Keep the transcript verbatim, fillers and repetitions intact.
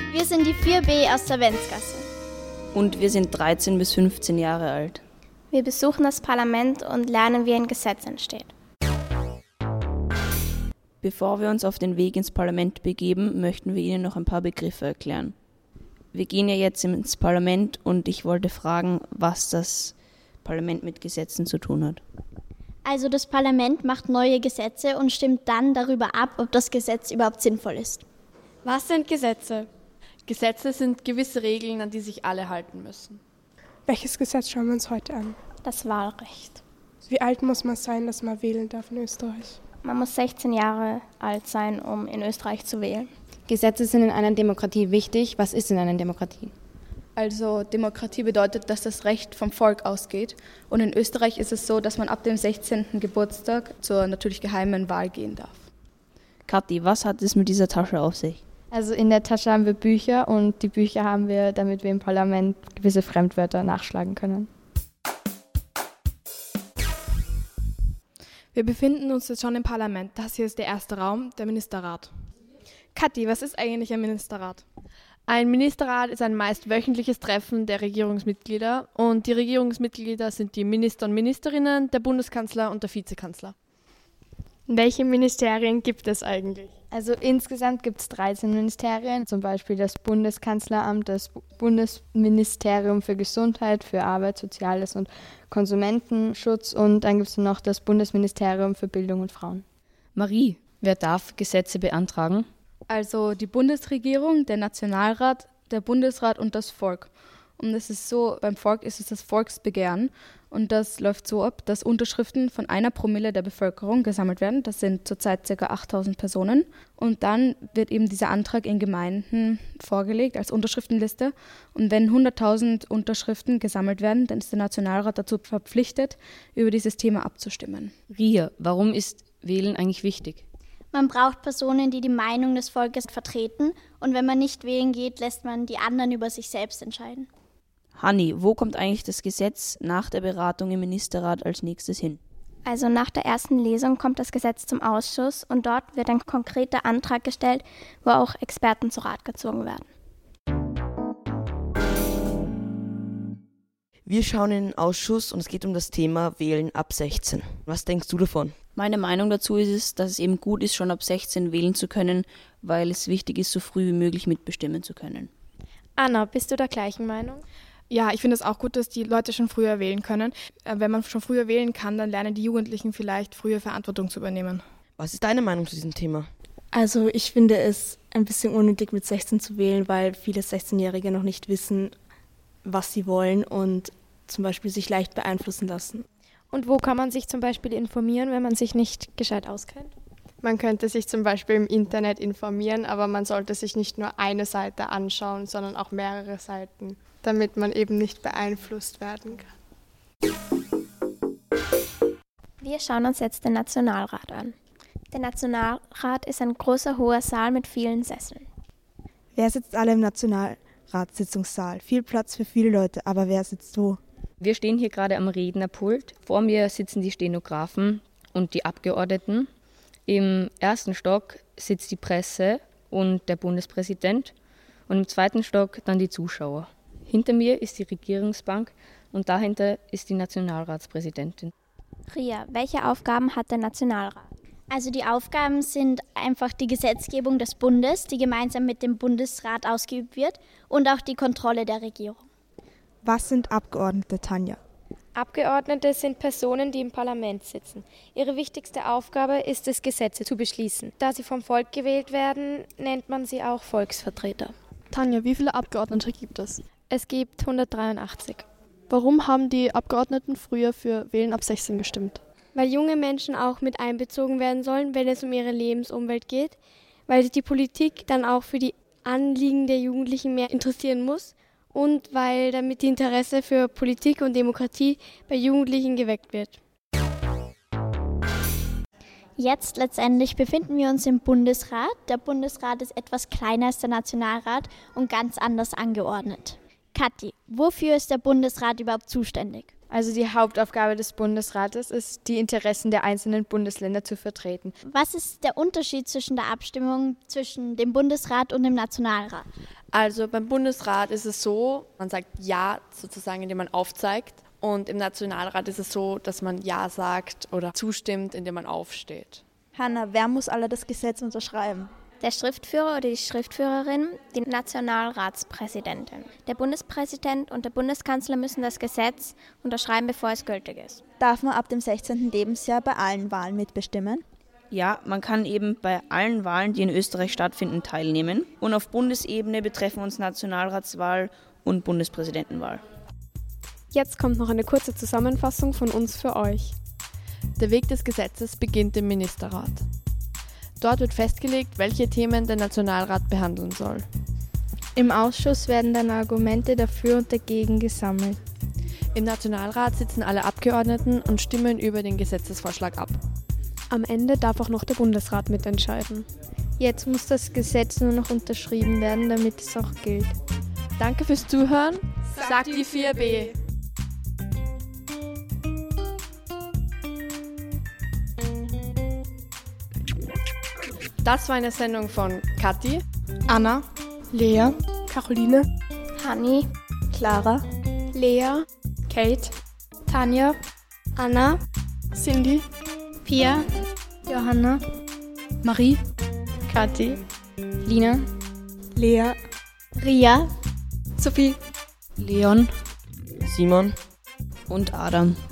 Wir sind die vier B aus der Wenzgasse. Und wir sind dreizehn bis fünfzehn Jahre alt. Wir besuchen das Parlament und lernen, wie ein Gesetz entsteht. Bevor wir uns auf den Weg ins Parlament begeben, möchten wir Ihnen noch ein paar Begriffe erklären. Wir gehen ja jetzt ins Parlament und ich wollte fragen, was das Parlament mit Gesetzen zu tun hat. Also das Parlament macht neue Gesetze und stimmt dann darüber ab, ob das Gesetz überhaupt sinnvoll ist. Was sind Gesetze? Gesetze sind gewisse Regeln, an die sich alle halten müssen. Welches Gesetz schauen wir uns heute an? Das Wahlrecht. Wie alt muss man sein, dass man wählen darf in Österreich? Man muss sechzehn Jahre alt sein, um in Österreich zu wählen. Gesetze sind in einer Demokratie wichtig. Was ist in einer Demokratie? Also Demokratie bedeutet, dass das Recht vom Volk ausgeht. Und in Österreich ist es so, dass man ab dem sechzehnten Geburtstag zur natürlich geheimen Wahl gehen darf. Kathi, was hat es mit dieser Tasche auf sich? Also in der Tasche haben wir Bücher und die Bücher haben wir, damit wir im Parlament gewisse Fremdwörter nachschlagen können. Wir befinden uns jetzt schon im Parlament. Das hier ist der erste Raum, der Ministerrat. Kathi, was ist eigentlich ein Ministerrat? Ein Ministerrat ist ein meist wöchentliches Treffen der Regierungsmitglieder und die Regierungsmitglieder sind die Minister und Ministerinnen, der Bundeskanzler und der Vizekanzler. Welche Ministerien gibt es eigentlich? Also insgesamt gibt es dreizehn Ministerien, zum Beispiel das Bundeskanzleramt, das Bundesministerium für Gesundheit, für Arbeit, Soziales und Konsumentenschutz und dann gibt es noch das Bundesministerium für Bildung und Frauen. Marie, wer darf Gesetze beantragen? Also die Bundesregierung, der Nationalrat, der Bundesrat und das Volk. Und es ist so, beim Volk ist es das Volksbegehren und das läuft so ab, dass Unterschriften von einer Promille der Bevölkerung gesammelt werden. Das sind zurzeit ca. achttausend Personen und dann wird eben dieser Antrag in Gemeinden vorgelegt als Unterschriftenliste und wenn hunderttausend Unterschriften gesammelt werden, dann ist der Nationalrat dazu verpflichtet, über dieses Thema abzustimmen. Ria, warum ist Wählen eigentlich wichtig? Man braucht Personen, die die Meinung des Volkes vertreten und wenn man nicht wählen geht, lässt man die anderen über sich selbst entscheiden. Hanni, wo kommt eigentlich das Gesetz nach der Beratung im Ministerrat als nächstes hin? Also nach der ersten Lesung kommt das Gesetz zum Ausschuss und dort wird ein konkreter Antrag gestellt, wo auch Experten zu Rat gezogen werden. Wir schauen in den Ausschuss und es geht um das Thema Wählen ab sechzehn. Was denkst du davon? Meine Meinung dazu ist es, dass es eben gut ist, schon ab sechzehn wählen zu können, weil es wichtig ist, so früh wie möglich mitbestimmen zu können. Anna, bist du der gleichen Meinung? Ja, ich finde es auch gut, dass die Leute schon früher wählen können. Wenn man schon früher wählen kann, dann lernen die Jugendlichen vielleicht früher Verantwortung zu übernehmen. Was ist deine Meinung zu diesem Thema? Also ich finde es ein bisschen unnötig mit sechzehn zu wählen, weil viele sechzehnjährige noch nicht wissen, was sie wollen und zum Beispiel sich leicht beeinflussen lassen. Und wo kann man sich zum Beispiel informieren, wenn man sich nicht gescheit auskennt? Man könnte sich zum Beispiel im Internet informieren, aber man sollte sich nicht nur eine Seite anschauen, sondern auch mehrere Seiten, damit man eben nicht beeinflusst werden kann. Wir schauen uns jetzt den Nationalrat an. Der Nationalrat ist ein großer, hoher Saal mit vielen Sesseln. Wer sitzt alle im Nationalratssitzungssaal? Viel Platz für viele Leute, aber wer sitzt wo? Wir stehen hier gerade am Rednerpult. Vor mir sitzen die Stenografen und die Abgeordneten. Im ersten Stock sitzt die Presse und der Bundespräsident und im zweiten Stock dann die Zuschauer. Hinter mir ist die Regierungsbank und dahinter ist die Nationalratspräsidentin. Ria, welche Aufgaben hat der Nationalrat? Also die Aufgaben sind einfach die Gesetzgebung des Bundes, die gemeinsam mit dem Bundesrat ausgeübt wird und auch die Kontrolle der Regierung. Was sind Abgeordnete, Tanja? Abgeordnete sind Personen, die im Parlament sitzen. Ihre wichtigste Aufgabe ist es, Gesetze zu beschließen. Da sie vom Volk gewählt werden, nennt man sie auch Volksvertreter. Tanja, wie viele Abgeordnete gibt es? Es gibt hundertdreiundachtzig. Warum haben die Abgeordneten früher für Wählen ab sechzehn gestimmt? Weil junge Menschen auch mit einbezogen werden sollen, wenn es um ihre Lebensumwelt geht, weil sich die Politik dann auch für die Anliegen der Jugendlichen mehr interessieren muss und weil damit die Interesse für Politik und Demokratie bei Jugendlichen geweckt wird. Jetzt letztendlich befinden wir uns im Bundesrat. Der Bundesrat ist etwas kleiner als der Nationalrat und ganz anders angeordnet. Kathi, wofür ist der Bundesrat überhaupt zuständig? Also die Hauptaufgabe des Bundesrates ist, die Interessen der einzelnen Bundesländer zu vertreten. Was ist der Unterschied zwischen der Abstimmung zwischen dem Bundesrat und dem Nationalrat? Also beim Bundesrat ist es so, man sagt Ja sozusagen, indem man aufzeigt. Und im Nationalrat ist es so, dass man Ja sagt oder zustimmt, indem man aufsteht. Hanna, wer muss alle das Gesetz unterschreiben? Der Schriftführer oder die Schriftführerin, die Nationalratspräsidentin. Der Bundespräsident und der Bundeskanzler müssen das Gesetz unterschreiben, bevor es gültig ist. Darf man ab dem sechzehnten Lebensjahr bei allen Wahlen mitbestimmen? Ja, man kann eben bei allen Wahlen, die in Österreich stattfinden, teilnehmen. Und auf Bundesebene betreffen uns Nationalratswahl und Bundespräsidentenwahl. Jetzt kommt noch eine kurze Zusammenfassung von uns für euch. Der Weg des Gesetzes beginnt im Ministerrat. Dort wird festgelegt, welche Themen der Nationalrat behandeln soll. Im Ausschuss werden dann Argumente dafür und dagegen gesammelt. Im Nationalrat sitzen alle Abgeordneten und stimmen über den Gesetzesvorschlag ab. Am Ende darf auch noch der Bundesrat mitentscheiden. Jetzt muss das Gesetz nur noch unterschrieben werden, damit es auch gilt. Danke fürs Zuhören, sagt die vier B. Das war eine Sendung von Kathi, Anna, Lea, Caroline, Hanni, Clara, Lea, Kate, Tanja, Anna, Cindy, Pia, Johanna, Marie, Kathi, Lina, Lea, Ria, Sophie, Leon, Simon und Adam.